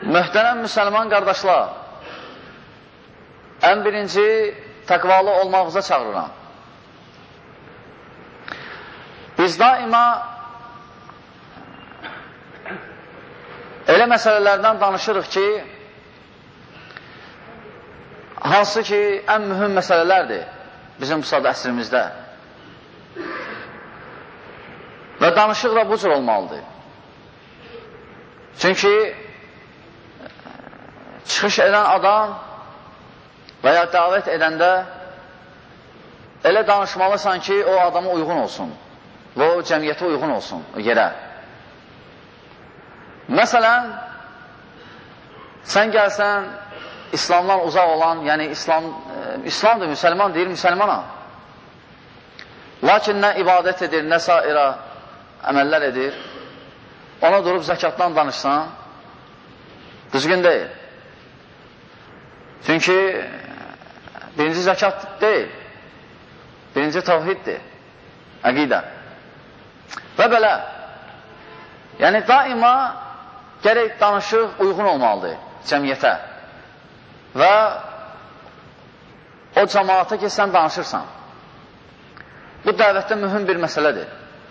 Möhtərəm müsəlman qardaşlar, ən birinci təqvalı olmağınıza çağırıram. Biz daima elə məsələlərdən danışırıq ki, hansı ki, ən mühüm məsələlərdir bizim bu saat əsrimizdə. Və danışıq da bu cür olmalıdır. Çünki çıxış edən adam və ya dəvət edəndə elə danışmalısan ki, o adama uyğun olsun və o cəmiyyətə uyğun olsun, o yerə. Məsələn, sən gəlsən İslamdan uzaq olan, yəni İslamdır, müsəlman deyir, müsəlmana. Lakin nə ibadət edir, nə sairə əməllər edir, ona durub zəkatdan danışsan, düzgün deyil. Çünki birinci zəkat deyil, birinci tavhiddir, əqidə. Və belə, yəni daima gərək danışıq uyğun olmalıdır cəmiyyətə və o cəmaata ki, sən danışırsan. Bu dəvətdə mühüm bir məsələdir.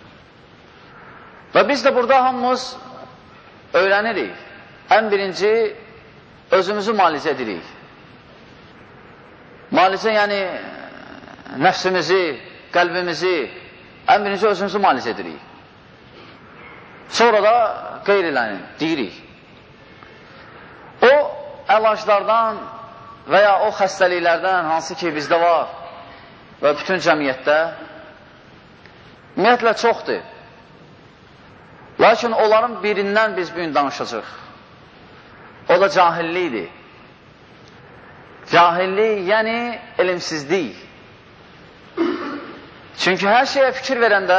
Və biz də burada hamımız öyrənirik. Ən birinci, özümüzü müalicə edirik. Müalicə, yəni nəfsimizi, qəlbimizi, ən birinci özümüzü müalicə edirik. Sonra da qeyrilərini deyirik. O əlaclardan və ya o xəstəliklərdən, hansı ki bizdə var və bütün cəmiyyətdə, ümumiyyətlə çoxdur. Lakin onların birindən biz bugün danışacaq. O da cahillikdir. Cahillik, yəni elmsizlik. Çünki hər şeyə fikir verəndə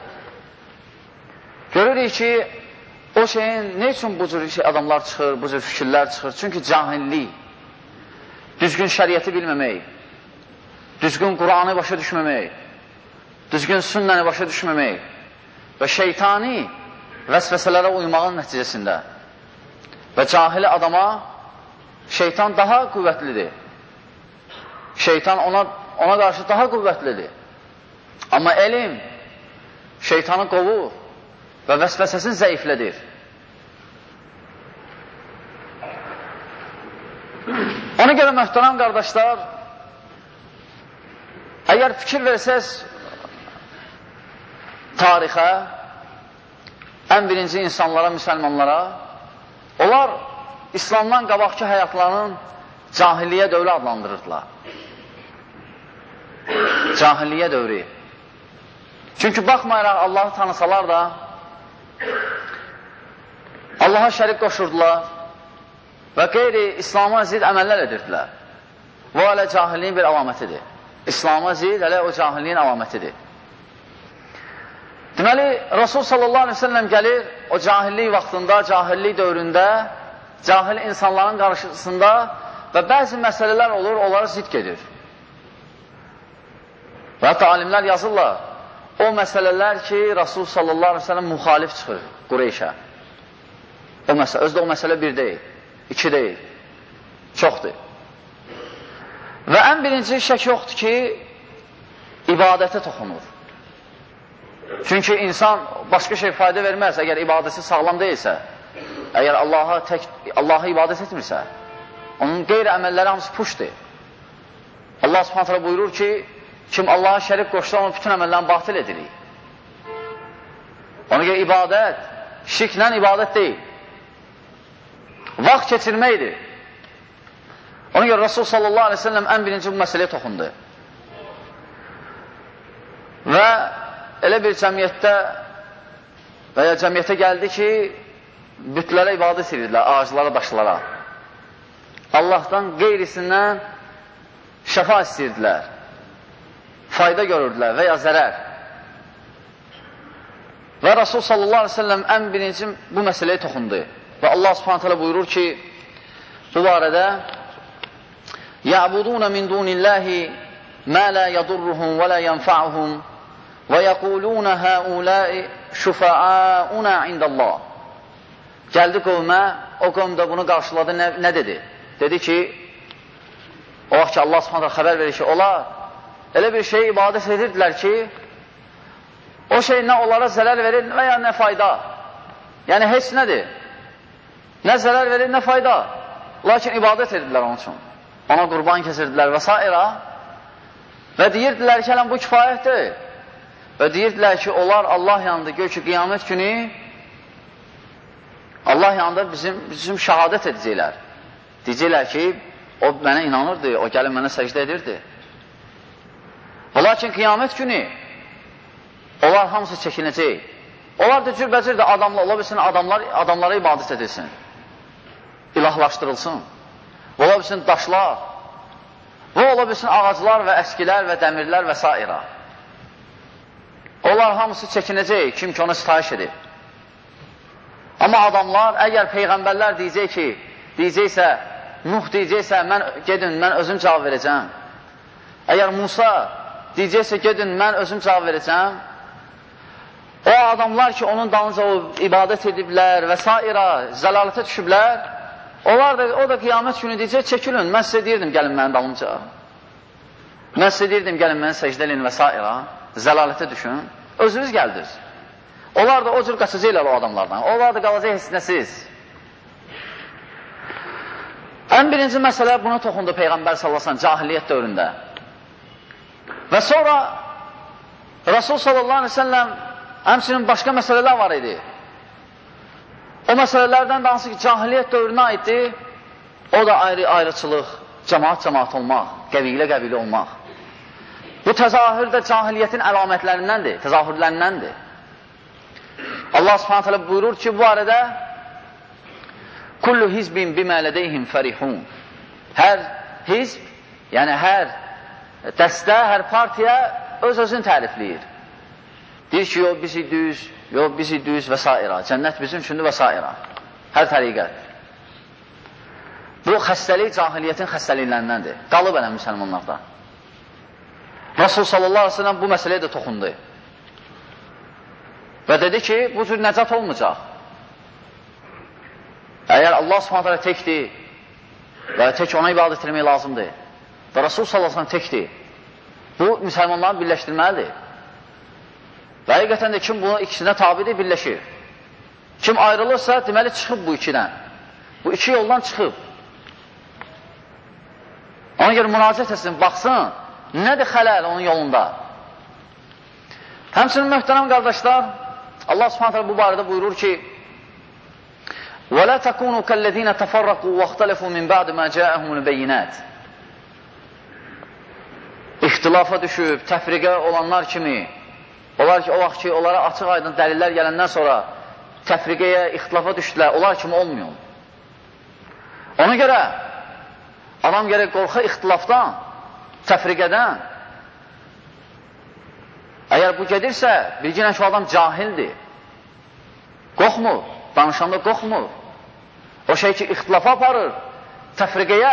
görürük ki, o şeyin ne üçün bu cür adamlar çıxır, bu cür fikirlər çıxır? Çünki cahillik, düzgün şəriəti bilməmək, düzgün Qur'anı başa düşməmək, düzgün sünnəni başa düşməmək və şeytani vəsvəsələrə uymağın nəticəsində və cahili adama şeytan daha qüvvətlidir. Şeytan ona qarşı daha qüvvətlidir. Amma elm şeytanı qovur və vəsvəsəsini zəiflədir. Ona görə möhtərəm qardaşlar, əgər fikir versəz tarixə, ən birinci insanlara, müsəlmanlara, onlar İslamdan qabaqki həyatlarının cahiliyyə dövrü adlandırırdılar. Cahiliyyə dövrü. Çünki baxmayaraq Allahı tanısalar da Allaha şərik qoşurdular və qeyri-İslama zid əməllər edirdilər. Bu hələ cahilliyin bir əlamətidir. İslama zid hələ o cahilliyin əlamətidir. Deməli, Rasul sallallahu aleyhi ve sellem gəlir, o cahillik vaxtında, cahillik dövründə, cahil insanların qarşısında və bəzi məsələlər olur, onları zid gedir. Və hətta alimlər yazırlar, o məsələlər ki, Rasul sallallahu aleyhi ve sellem müxalif çıxır Qureyşə. Özdə o məsələ bir deyil, iki deyil, çoxdur. Və ən birinci şək yoxdur ki, ibadətə toxunur. Çünki insan başqa şey fayda verməz, əgər ibadəsi sağlam deyilsə, əgər Allaha ibadət etmirsə, onun qeyri əməlləri hamısı puşdur. Allah subhanət hələ buyurur ki, kim Allaha şərik qoşsa, onun bütün əməllərini batil edirik. Ona görə ibadət, şirklə ibadət deyil. Vaxt keçirməkdir. Ona görə Rasul sallallahu aleyhi ve sellem ən birinci bu məsələyə toxundu. Və elə bir cəmiyyətdə və ya cəmiyyətə gəldi ki, bütlərə ibadət edirlər, ağaclara, daşlara. Allahdan qeyrisindən şəfa istəyirdilər, fayda görürdülər və ya zərər. Və Rasul sallallahu aleyhi ve sellem ən birinci bu məsələyə toxundu. Və Allah subhanət hələ buyurur ki, bu barədə يَعْبُدُونَ مِنْ دُونِ اللّٰهِ مَا لَا يَضُرُّهُمْ وَلَا يَنْفَعُهُمْ وَيَقُولُونَ هَؤُلَاءِ شُفَعَاؤُنَا عِنْدَ اللّٰهِ Gəldi qövmə, o qövm də bunu qarşıladı, nə dedi? Dedi ki, o vaxt ki, Allah Subhanahu xəbər verir ki, onlar elə bir şey ibadət edirdilər ki, o şey nə onlara zərər verir və ya nə fayda. Yəni, heç nədir. Nə zərər verir, nə fayda. Lakin ibadət edirdilər onun üçün. Ona qurban kesirdilər və s. Və deyirdilər ki, bu kifayətdir. Və deyirdilər ki, onlar Allah yanında, gör ki, qiyamət günü Allah yanında bizim şəhadət edəcəklər. Deyəcəklər ki, o mənə inanırdı, o gəlib mənə səcdə edirdi. Lakin qiyamət günü onlar hamısı çəkinəcək. Onlar da cürbəcür də adamlar, ola bilsin, adamlara ibadət edilsin. İlahlaşdırılsın. Ola bilsin, daşlar. Və ola bilsin, ağaclar və əskilər və dəmirlər və s. Onlar hamısı çəkinəcək, kim ki onu sitayiş edib. Amma adamlar, əgər peyğəmbərlər deyəcəksə, Nuh deyəcəksə, gedin, mən özüm cavab verəcəm. Əgər Musa deyəcəksə, gedin, mən özüm cavab verəcəm. O adamlar ki, onun dalınca ibadət ediblər və s. zəlalətə düşüblər, o da qiyamət günü deyəcək, çəkilin, mən sizə deyirdim, gəlin mənim dalınca. Mən sizə deyirdim, gəlin mənə səcdə edin və s. Zəlalətə düşün, özünüz gəldiniz. Onlar da o cür qaçacaqlar o adamlardan. Onlar da qalacaq hissnəsiz. Ən birinci məsələ buna toxundu Peyğəmbər sallallahu əleyhi və səlləm cahiliyyət dövründə. Və sonra Rasul sallallahu əleyhi və səlləm həmçinin başqa məsələlər var idi. O məsələlərdən də hansı ki, cahiliyyət dövrünə aiddir, o da ayrıçılıq, cəmaat olmaq, qəbilə olmaq. Bu təzahür də cahiliyyətin əlamətlərindəndir, təzahürlərindəndir. Allah Subhanahu taala buyurur ki, bu arada kullu hizbin bima ladayhim farihun. Hər hizb, yəni hər dəstə, hər partiya öz-özünü tərifləyir. Deyir ki, yox bizi düz və s. Cənnət bizim üçündür və s. Hər təriqət. Bu xəstəlik cahiliyyətin xəstəliklərindəndir. Qalıb elə müsəlmanlarda. Rasul sallallahu aleyhi ve sellem bu məsələyə də toxundu. Və dedi ki, bu cür nəcat olmayacaq. Əgər Allah subhanətə alə təkdir və tək ona ibadət etmək lazımdır və Rasul sallallahu aleyhi ve sellem təkdir, bu müsəlmanları birləşdirməlidir. Və həqiqətən də kim bunu ikisinə tabidir, birləşir. Kim ayrılırsa, deməli çıxıb bu ikidən. Bu iki yoldan çıxıb. Ona görə müraciət etsin, baxsın, nədir xələl onun yolunda? Həmçinin möhtərəm qardaşlar, Allah subhanətə bu barədə buyurur ki, وَلَا تَكُونُوا كَالَّذِينَ تَفَرَّقُوا وَاخْتَلَفُوا مِنْ بَعْدِ مَا جَاءَهُمُ الْبَيِّنَاتِ İxtilafa düşüb, təfriqə olanlar kimi, onlar ki, o vaxt ki, onlara açıq aydın dəlillər gələndən sonra təfriqəyə, ixtilafa düşdülər, onlar kimi olmuyor. Ona görə adam gərək qorxa ixtilafdan, təfriqədən. Əgər bu gedirsə, bilginə ki, adam cahildir. Qorxmur, danışanda qorxmur. O şey ki, ixtilafa aparır, təfriqəyə.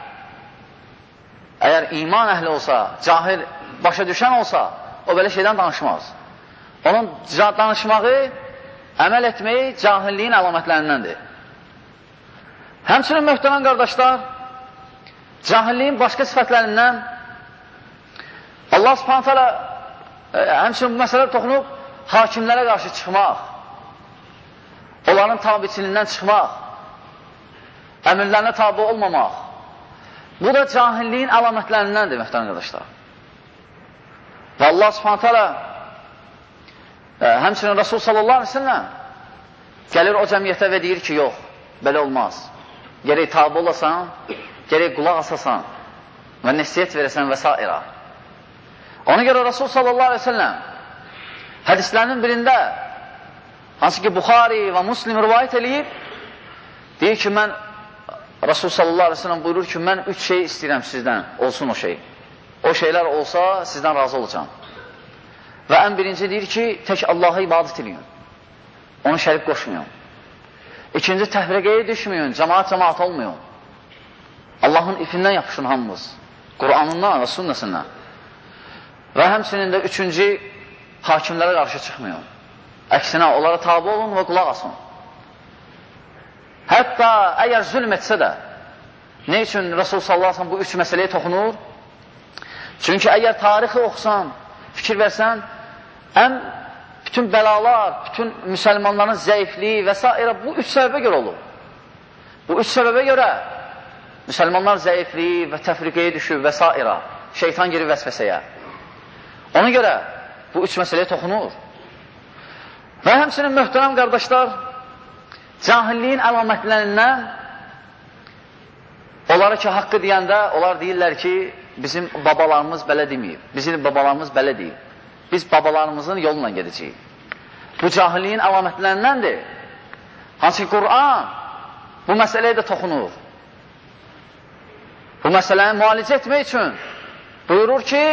Əgər iman əhli olsa, cahil, başa düşən olsa, o belə şeydən danışmaz. Onun danışmağı, əməl etməyi cahilliyin əlamətlərindəndir. Həmçinin möhtərəm qardaşlar, cahilliyin başqa sifətlərindən Allah subhanətə alə həmçinin bu məsələ toxunub hakimlərə qarşı çıxmaq, onların tabiçilindən çıxmaq, əmirlərinə tabi olmamaq. Bu da cahilliyin əlamətlərindəndir, möhtərəm qardaşlar. Və Allah subhanətə alə həmçinin Rasul sallallahu aleyhi ve sellem gəlir o cəmiyyətə və deyir ki, yox, belə olmaz. Gərək tabi olasan, gərək qulaq asasan və nəsiyyət verəsən və s. Ona görə Rasul sallallahu aleyhi ve sellem hədislərinin birində, hansı ki Buxari və Muslim rivayət eləyib, deyir ki, Rasul sallallahu aleyhi ve sellem buyurur ki, mən 3 şey istəyirəm sizdən, olsun o şey. O şeylər olsa, sizdən razı olacağım. Və ən birinci deyir ki, tək Allaha ibadət edin. Onu şərik qoşmayın. İkinci, təfriqəyə düşməyin, cəmaat olmayın. Allahın ifindən yapışın hamımız. Qur'anından və sünnəsindən. Və həmçinin də üçüncü, hakimlərə qarşı çıxmayın. Əksinə, onlara tabi olun və qulaq asın. Hətta əgər zülm etsə də, ne üçün Rasul sallallahu aleyhi ve sellem bu üç məsələyə toxunur? Çünki əgər tarixi oxusan, fikir versən, bütün bəlalar, bütün müsəlmanların zəifliyi və s. bu üç səbəbə görə olur. Bu üç səbəbə görə müsəlmanlar zəifliyi və təfriqəyə düşür və s. Şeytan girir vəsvəsəyə. Ona görə bu üç məsələyə toxunur. Və həmçinin möhtərəm qardaşlar, cahilliyin əlamətlərindən onlara ki, haqqı deyəndə, onlar deyirlər ki, bizim babalarımız belə deməyib, bizim babalarımız belə deyib. Biz babalarımızın yolundan gedəcəyik. Bu cahilliyin əlamətlərindəndir. Hansı ki, Qur'an bu məsələyə də toxunur. Bu məsələni müalicə etmək üçün buyurur ki,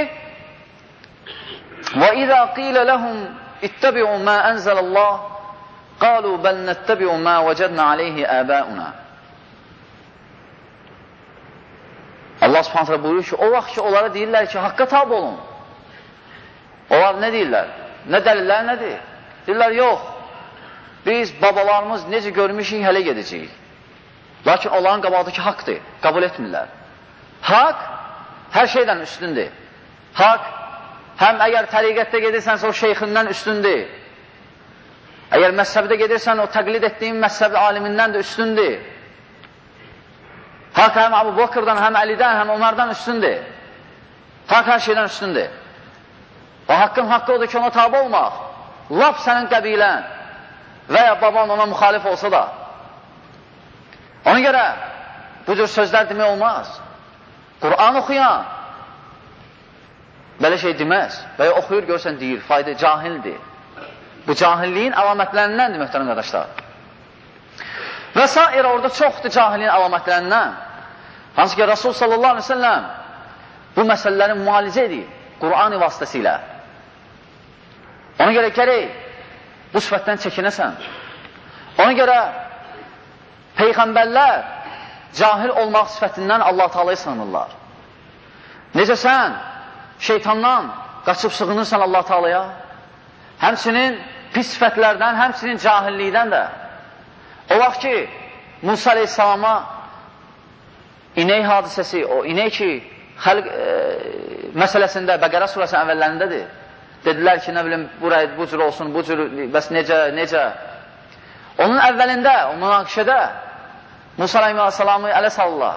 وَإِذَا قِيلَ لَهُمْ اتَّبِعُوا مَا أَنزَلَ اللّٰهِ قَالُوا بَلْ نَتَّبِعُ مَا وَجَدْنَا عَلَيْهِ آبَاؤُنَا. Allah subhanətlə buyurur ki, o vaxt ki, onlara deyirlər ki, haqqa tabi olun. Onlar nə deyirlər? Nə dəlillər nədir? Deyirlər, yox, biz babalarımız necə görmüşük, hələ gedəcəyik. Lakin onların qabağdakı haqdır, qəbul etmirlər. Haqq hər şeydən üstündür. Haqq həm əgər təriqətdə gedirsənsə o şeyxindən üstündür. Əgər məzhəbdə gedirsən o təqlid etdiyin məzhəb alimindən də üstündür. Haqq həm Əbu Bakırdan, həm Əlidən, həm Ömərdən üstündür. Haqq hər şeydən üstündür. O haqqın haqqı odur ki, ona tabi olmaq. Laf sənin qəbilən və ya baban ona müxalif olsa da. Ona görə bu cür sözlər demək olmaz. Qur'an oxuyan belə şey deməz. Və ya oxuyur, görsən deyir, fayda cahildir. Bu cahilliyin əlamətlərindəndir, möhtərəm qardaşlar. Və s. orada çoxdur cahilliyin əlamətlərindən. Hansı ki, Rasul sallallahu aleyhi ve sellem bu məsələləri müalicə edir Qur'an vasitəsilə. Ona görə gərək bu sifətdən çəkinəsən. Ona görə Peyğəmbərlər cahil olmaq sifətindən Allah Teala'ya sığınırlar. Necə sən şeytandan qaçıb sığınırsan Allah Teala'ya, həmçinin pis sifətlərdən, həmçinin cahillikdən də. O vaxt ki, Musa aleyhissalama inək hadisəsi, o inək ki, xəlq məsələsində, Bəqərə surəsinin əvvəllərindədir. Dedilər ki, nə bilim, bu cür olsun, bu cür, bəs necə? Onun əvvəlində, o münaqişədə Musa aleyhissalamı ələ salırlar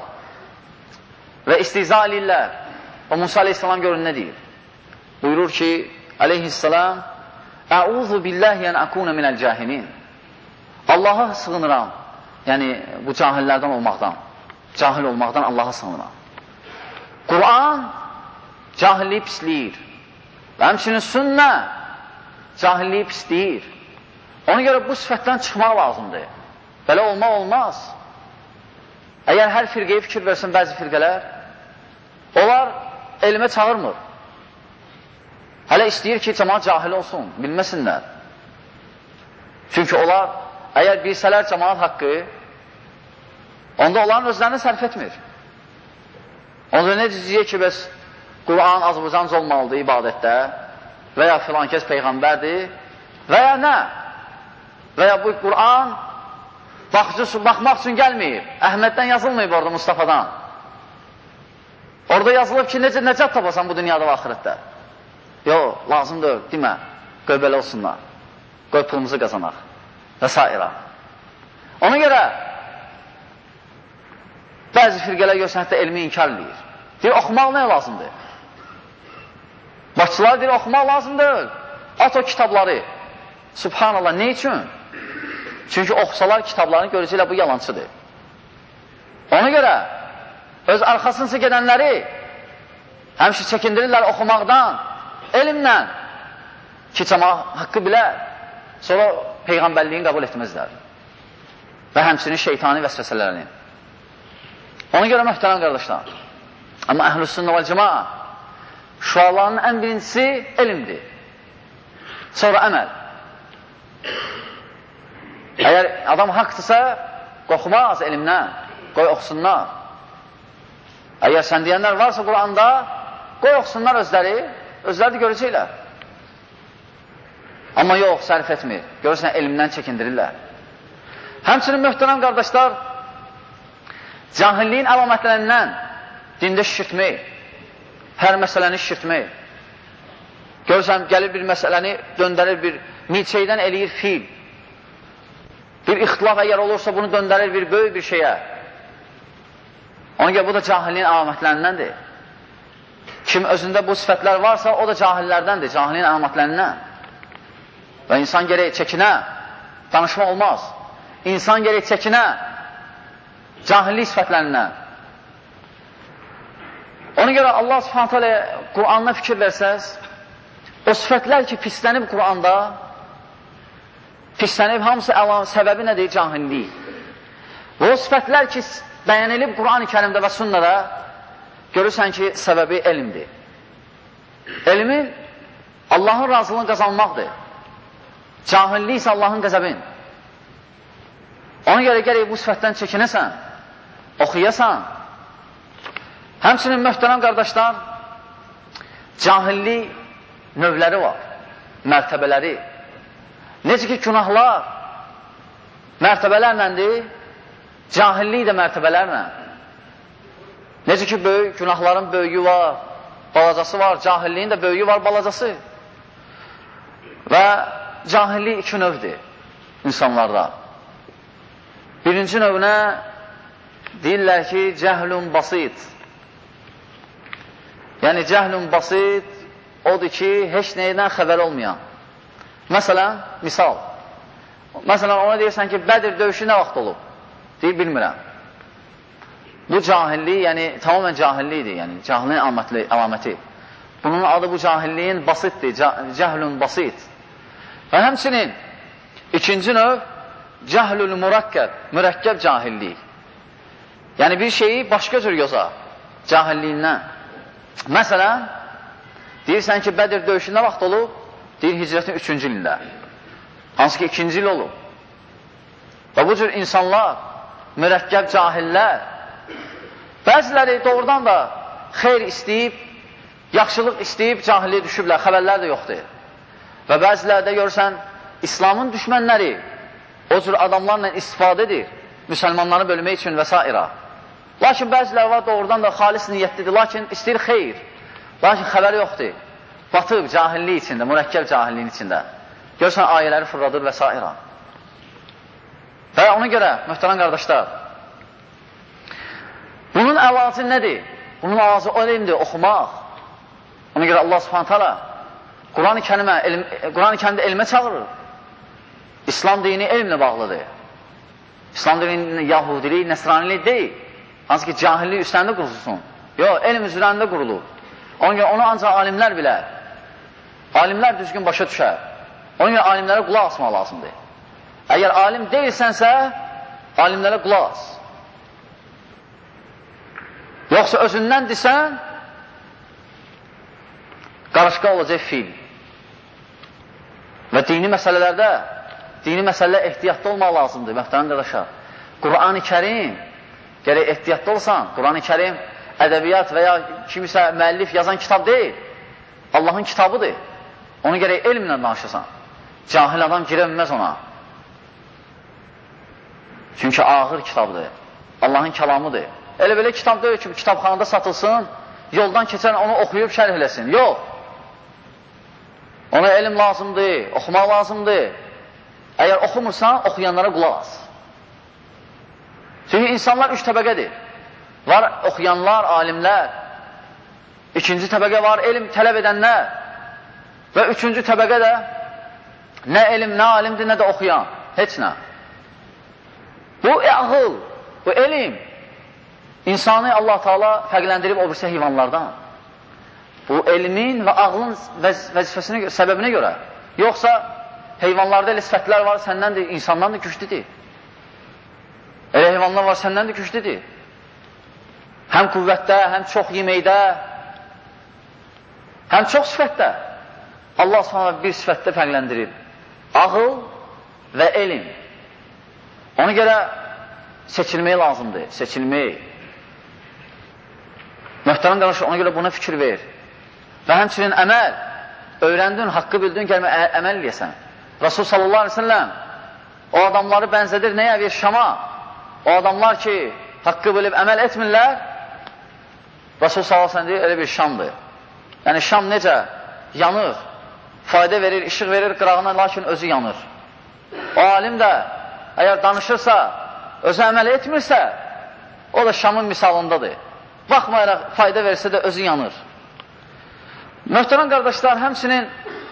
və istihza eləyirlər. O Musa aleyhissalam görün nə deyir? Buyurur ki, aleyhissalam, Əuzu billahi ən əkunə minəl cahilin. Allaha sığınıram, yəni bu cahillərdən olmaqdan, cahil olmaqdan Allaha sığınıram. Qur'an cahilliyi pisləyir və həmçinin sünnə cahilliyi pisləyir. Ona görə bu sifətdən çıxmaq lazımdır. Belə olmaq olmaz. Əgər hər firqəyə fikir versin bəzi firqələr, onlar elmə çağırmır. Hələ istəyir ki, cəmaat cahil olsun, bilməsinlər. Çünki onlar, əgər bilsələr cəmaat haqqı, onda onların özlərini sərf etmir. Onda nə deyəcək ki, bəs Qur'an azbucanc olmalıdır ibadətdə və ya filan kəs Peyğəmbərdir və ya nə? Və ya bu Qur'an baxmaq üçün gəlməyib. Əhməddən yazılmayıb orada, Mustafadan. Orada yazılıb ki, necə nəcət tapasan bu dünyada və axirətdə. Yox, lazımdır, demə, qoy belə olsunlar, qoy pulumuzu qazanaq və s. Ona görə bəzi firqələr görsən, hətta elmi inkar edir. Deyir, oxumaq nə lazımdır? Başçılar deyir, oxumaq lazımdır. At o kitabları. Subhanallah, ne üçün? Çünki oxusalar kitablarını görəcəklər, bu yalancıdır. Ona görə öz arxasınca gedənləri həmişə çəkindirirlər oxumaqdan, elmlə ki, cəmaat haqqı bilər, sonra Peyğəmbərliyin qəbul etməzlər və həmçinin şeytani vəsvəsələrini. Ona görə möhtərəm qardaşlar, amma əhlüs-sünnə vəl cəmaə şüalarının ən birincisi elmdir, sonra əməl. Əgər adam haqdırsa, qorxmaz elmdən, qoy oxusunlar. Əgər sən deyənlər varsa Qur'anda, qoy oxusunlar özləri də görəcəklər. Amma yox, sərf etmir. Görürsən, elmdən çəkindirirlər. Həmçinin möhtərəm qardaşlar, cahilliyin əlamətlərindən dində şişirtmək, hər məsələni şişirtmək. Görürsən, gəlir bir məsələni döndərir, bir milçəkdən eləyir fil. Bir ixtilaf əgər olursa, bunu döndərir bir böyük bir şeyə. Ona görə bu da cahilliyin əlamətlərindəndir. Kim özündə bu sifətlər varsa, o da cahillərdəndir, cahilliyin əlamətlərindən. Və insan gərək çəkinə, danışma olmaz. İnsan gərək çəkinə, cahillik sifətlərindən. Ona görə Allah Subhanahu taala Qur'anına fikir versəz, o sifətlər ki, pislənib Qur'anda, pislənib hamısı səbəbi nədir? Cahillik. Və o sifətlər ki, bəyənilib Qur'an-ı Kərimdə və sünnədə, görürsən ki, səbəbi elmdir. Elmin Allahın razılığını qazanmaqdır. Cahillik isə Allahın qəzəbin. Ona görə gərək bu sifətdən çəkinəsən, oxuyasan. Həmçinin möhtərəm qardaşlar, cahillik növləri var, mərtəbələri. Necə ki, günahlar mərtəbələrləndir, cahillik də mərtəbələrlə. Necə ki, böyük günahların böyüyü var, balacası var, cahilliyin də böyüyü var, balacası. Və cahillik iki növdür insanlarda. Birinci növünə deyirlər ki, cəhlun basit. Yəni, cəhlun basit odur ki, heç neydən xəbər olmayan. Məsələn, misal. Məsələn, ona deyirsən ki, Bədir döyüşü nə vaxt olub? Deyir, bilmirəm. Bu cahillik, yəni tamamən cahillikdir, yəni cahilliyin əlaməti. Bunun adı bu cahilliyin basitdir, cəhlun basit. Və həmçinin ikinci növ, cəhlül mürəkkəb, mürəkkəb cahillik. Yəni bir şeyi başqa cür yoza, cahilliyindən. Məsələn, deyirsən ki, Bədir döyüşü nə vaxt olub? Deyir, hicrətin 3-cü ilində. Hansı ki, 2-ci il olub. Və bu cür insanlar, mürəkkəb cahillər, bəziləri doğrudan da xeyr istəyib, yaxşılıq istəyib, cahilliyə düşüblər, xəbərlər də yoxdur. Və bəziləri də görürsən, İslamın düşmənləri o cür adamlarla istifadə edir, müsəlmanları bölmək üçün və s. Lakin bəziləri var, doğrudan da xalis niyyətlidir, lakin istəyir xeyr, lakin xəbəri yoxdur. Batıb cahillik içində, mürəkkəb cahilliyin içində. Görürsən, ayələri fırladır və s. Və ona görə, möhtərəm qardaşlar, bunun əlacı nədir? Bunun əlacı o elmdir, oxumaq. Ona görə Allah Subhanahu taala Qur'an-ı Kərimdə elmə çağırır. İslam dini elmlə bağlıdır. İslam dini yahudilik, nəsranilik deyil. Hansı ki, cahillik üstlərində qurulsun. Yox, elm üzrəndə qurulur. Ona görə onu ancaq alimlər bilər. Alimlər düzgün başa düşər. Ona görə alimlərə qulaq asmaq lazımdır. Əgər alim deyilsənsə, alimlərə qulaq as. Yoxsa özündən desən, qarışqa olacaq fil. Və dini məsələlər ehtiyatlı olmaq lazımdır, möhtərəm qardaşlar. Qur'an-ı Kərim, gərək ehtiyatlı olsan, Qur'an-ı Kərim ədəbiyyat və ya kimisə müəllif yazan kitab deyil, Allahın kitabıdır. Onu gərək elmlə danışasan. Cahil adam girəməz ona. Çünki ağır kitabdır, Allahın kəlamıdır. Elə belə kitab deyil ki, kitabxanada satılsın, yoldan keçən onu oxuyub şərh eləsin. Yox. Ona elm lazımdır, oxumaq lazımdır. Əgər oxumursan, oxuyanlara qulaq as. Çünki insanlar üç təbəqədir. Var oxuyanlar, alimlər. İkinci təbəqə var, elm tələb edənlər. Və üçüncü təbəqə də nə elm, nə alimdir, nə də oxuyan. Heç nə. Bu ağıl, bu elm insanı Allah Teala fərqləndirib o birisi heyvanlardan. Bu elmin və ağlın vəzifəsinin səbəbinə görə. Yoxsa heyvanlarda elə sifətlər var, səndən də, insandan da güclüdür. Elə heyvanlar var, səndən də güclüdür. Həm qüvvətdə, həm çox yeməkdə, həm çox sifətdə. Allah sonra bir sifətdə fərqləndirib. Ağıl və elm. Ona görə seçilmək lazımdır, seçilmək. Möhtərəm qardaşlar, ona görə buna fikir ver. Və həmçinin əməl, öyrəndin, haqqı bildin, gəlmə əməl eləyəsən. Rasul sallallahu aleyhi ve sellem o adamları bənzədir nəyə? Bir şama. O adamlar ki, haqqı bilib əməl etmirlər, Rasul sallallahu aleyhi ve sellem deyir, elə bir şamdır. Yəni, şam necə? Yanır, fayda verir, işıq verir qırağına, lakin özü yanır. O alim də, əgər danışırsa, özü əməl etmirsə, o da şamın misalındadır. Baxmayaraq, fayda versə də özü yanır. Möhtərəm qardaşlar, həmçinin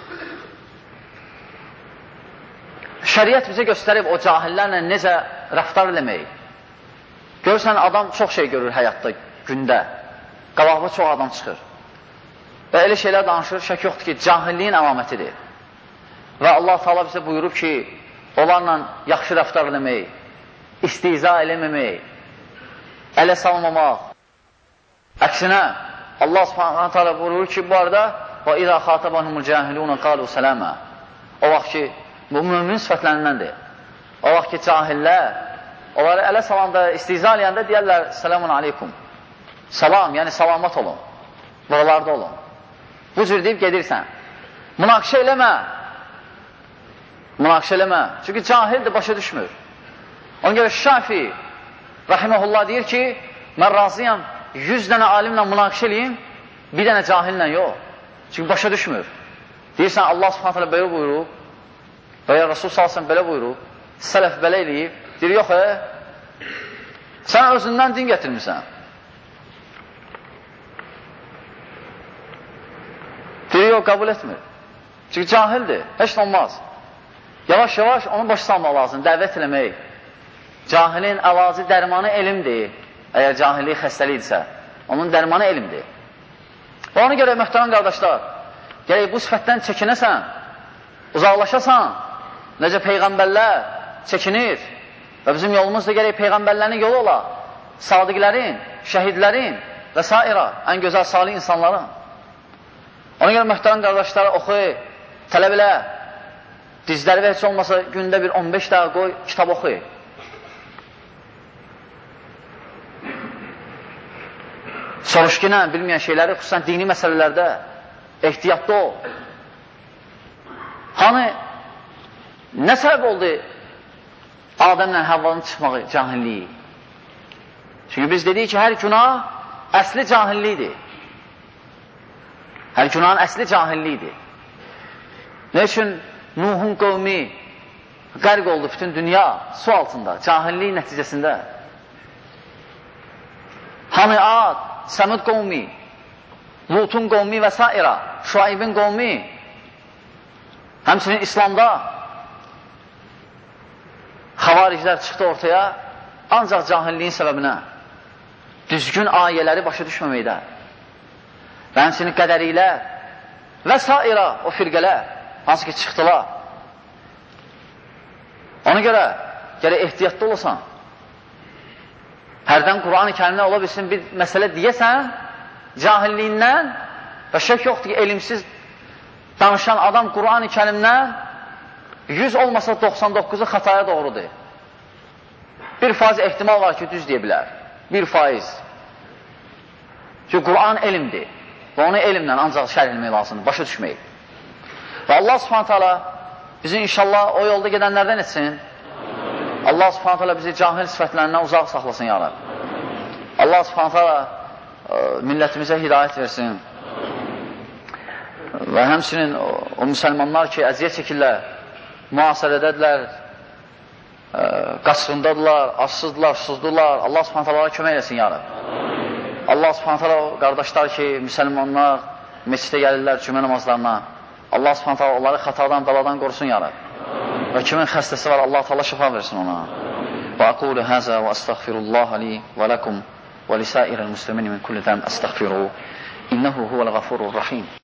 şəriət bizə göstərib o cahillərlə necə rəftar eləmək. Görürsən, adam çox şey görür həyatda, gündə. Qabağına çox adam çıxır. Və elə şeylər danışır, şək yoxdur ki, cahilliyin əlamətidir. Və Allah Teala bizə buyurub ki, onlarla yaxşı rəftar eləmək, istiza eləməmək, ələ salmamaq. Əksinə, Allah Subhanahu Teala buyurur ki, bu arada وَإِذَا خَاطَبَهُمُ الْجَاهِلُونَ قَالُوا سَلَامًا O vaxt ki, bu mümin sifətlərindəndir. O vaxt ki, cahillər, onları ələ salanda, istiza eləyəndə deyərlər, selamun aleykum. Salam, yəni salamat olun. Buralarda olun. Bu cür deyib gedirsən. Münaqişə eləmə. Münaqişə eləmə. Çünki cahildir, başa düşmür. Ona görə Şafi, rahiməhullah deyir ki, mən razıyam 100 dənə alimlə münaqişə eləyim, bir dənə cahillə yox. Çünki başa düşmür. Deyirsən, Allah subhanət hələ belə buyurub, və ya Rasul salsın belə buyurub, sələf belə eləyib, deyir, yox, sən özündən din gətirmirsən. Deyir, yox, qəbul etmir. Çünki cahildir, heç olmaz. Yavaş-yavaş onu başa salmaq lazım, dəvət eləmək. Cahilin əlacı dərmanı elmdir. Əgər cahillik xəstəlikdirsə, onun dərmanı elmdir. Və ona görə, möhtərəm qardaşlar, gələk bu sifətdən çəkinəsən, uzaqlaşasan, necə Peyğəmbərlər çəkinir və bizim yolumuz da gələk Peyğəmbərlərin yolu ola, sadiqlərin, şəhidlərin və s. ən gözəl salih insanların. Ona görə möhtərəm qardaşlara oxu, tələb elə, dizləri və heç olmasa gündə bir 15 dəqiqə qoy, kitab oxu. Soruşqinə, bilməyən şeyləri, xüsusən dini məsələlərdə ehtiyatlı ol. Hani, nə səbəb oldu Adəmlə Həvvanın çıxmağı cahilliyi? Çünki biz dedik ki, hər günah əsli cahillikdir. Hər günahın əsli cahillikdir. Nə üçün Nuhun qövmi qərq oldu bütün dünya su altında, cahillik nəticəsində? Hani Ad, Səmud qövmi, Lutun qövmi və s. Şuaybin qövmi, həmçinin İslamda xavariclər çıxdı ortaya, ancaq cahilliyin səbəbinə, düzgün ayələri başa düşməməkdə və həmçinin qədərilər və s. o firqələr, hansı ki çıxdılar. Ona görə, gərək ehtiyatlı olasan. Hərdən Quran-ı Kərimdə ola bilsin bir məsələ deyəsən, cahilliyindən və şək yoxdur ki, elmsiz danışan adam Quran-ı Kərimdən 100 olmasa 99'u xataya doğrudur. 1% ehtimal var ki, düz deyə bilər. 1%. Çünki Quran elmdir və onu elmlə ancaq şərh etmək lazımdır, başa düşmək. Və Allah subhanət hala bizi inşallah o yolda gedənlərdən etsin. Allah subhanət hala bizi cahil sifətlərindən uzaq saxlasın ya Rab. Allah subhanət hala millətimizə hidayət versin. Və həmçinin o müsəlmanlar ki, əziyyət çəkirlər, müasirədədirlər, qaçqındadırlar, açsızdırlar, susuzdular. Allah subhanət hala kömək eləsin ya Rab. Allah subhanət hala qardaşlar ki, müsəlmanlar meçidə gəlirlər cümə namazlarına. Allah subhanət hala onları xatadan, baladan qorusun ya Rab. Və kimin xəstəsi var, Allah Teala şifa versin ona. Və aqulu həzə və əstəğfirullah li və ləkum və lisairəl müslimin min kulli zəm əstəğfiru. İnnəhu huvəl-ğafurur-rahim.